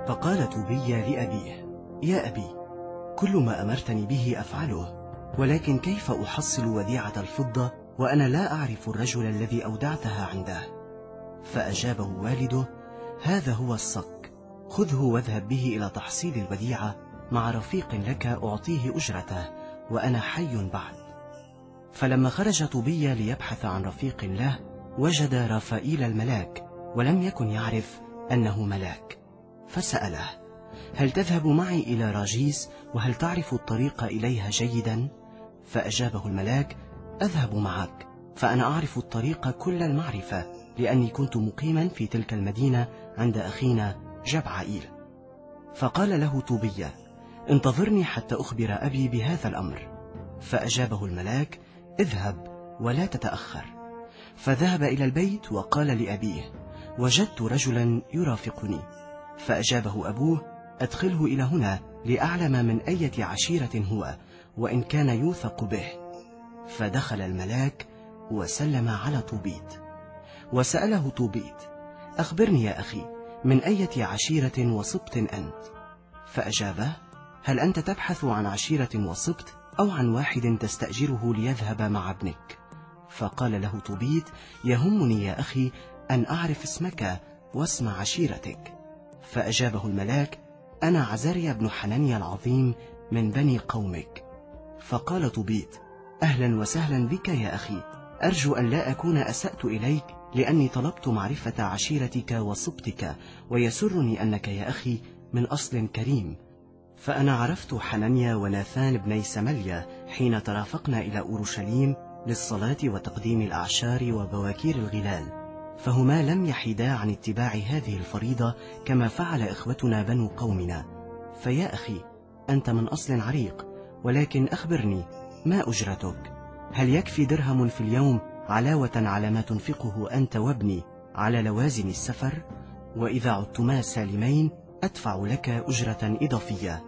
فقال طوبيا لأبيه: يا أبي، كل ما أمرتني به أفعله، ولكن كيف أحصل وديعة الفضة وأنا لا أعرف الرجل الذي أودعتها عنده؟ فأجابه والده: هذا هو الصك، خذه واذهب به إلى تحصيل الوديعة مع رفيق لك أعطيه أجرته وأنا حي بعد. فلما خرج طوبيا ليبحث عن رفيق له، وجد رافائيل الملاك، ولم يكن يعرف أنه ملاك، فسأله: هل تذهب معي إلى راجيس، وهل تعرف الطريق إليها جيدا؟ فأجابه الملاك: أذهب معك، فأنا أعرف الطريق كل المعرفة، لأني كنت مقيما في تلك المدينة عند أخينا جبعائيل. فقال له طوبيا: انتظرني حتى أخبر أبي بهذا الأمر. فأجابه الملاك: اذهب ولا تتأخر. فذهب إلى البيت وقال لأبيه: وجدت رجلا يرافقني. فأجابه أبوه: أدخله إلى هنا لأعلم من أية عشيرة هو، وإن كان يوثق به. فدخل الملاك وسلم على طوبيت، وسأله طوبيت: أخبرني يا أخي، من أية عشيرة وسبط أنت؟ فأجابه: هل أنت تبحث عن عشيرة وسبط، أو عن واحد تستأجره ليذهب مع ابنك؟ فقال له طوبيت: يهمني يا أخي أن أعرف اسمك واسم عشيرتك. فأجابه الملاك: أنا عزريا بن حنانيا العظيم من بني قومك. فقال طوبيت: أهلا وسهلا بك يا أخي، أرجو أن لا أكون أسأت إليك، لأني طلبت معرفة عشيرتك وسبطك، ويسرني أنك يا أخي من أصل كريم. فأنا عرفت حنانيا وناثان بني سمليا حين ترافقنا إلى أورشليم للصلاة وتقديم الأعشار وبواكير الغلال، فهما لم يحيدا عن اتباع هذه الفريضة كما فعل إخوتنا بنو قومنا. فيا أخي، أنت من أصل عريق، ولكن أخبرني، ما أجرتك؟ هل يكفي درهم في اليوم علاوة على ما تنفقه أنت وابني على لوازم السفر؟ وإذا عدتما سالمين أدفع لك أجرة إضافية.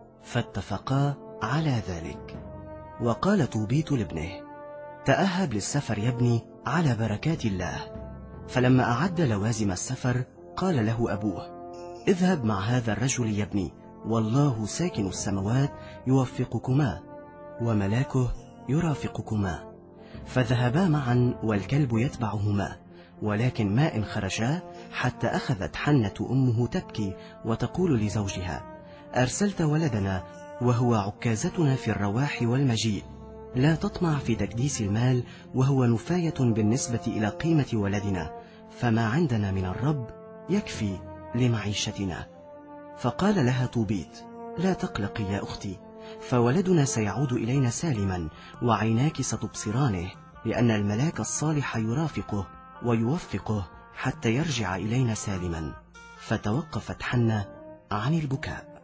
فاتفقا على ذلك. وقال طوبيت لابنه: تأهب للسفر يا ابني على بركات الله. فلما أعد لوازم السفر قال له أبوه: اذهب مع هذا الرجل يا ابني، والله ساكن السماوات يوفقكما، وملاكه يرافقكما. فذهبا معا والكلب يتبعهما، ولكن ما إن خرجا حتى أخذت حنة أمه تبكي وتقول لزوجها: أرسلت ولدنا وهو عكازتنا في الرواح والمجيء، لا تطمع في تكديس المال، وهو نفاية بالنسبة إلى قيمة ولدنا، فما عندنا من الرب يكفي لمعيشتنا. فقال لها طوبيت: لا تقلقي يا أختي، فولدنا سيعود إلينا سالما، وعيناك ستبصرانه، لأن الملاك الصالح يرافقه ويوفقه حتى يرجع إلينا سالما. فتوقفت حنة عن البكاء.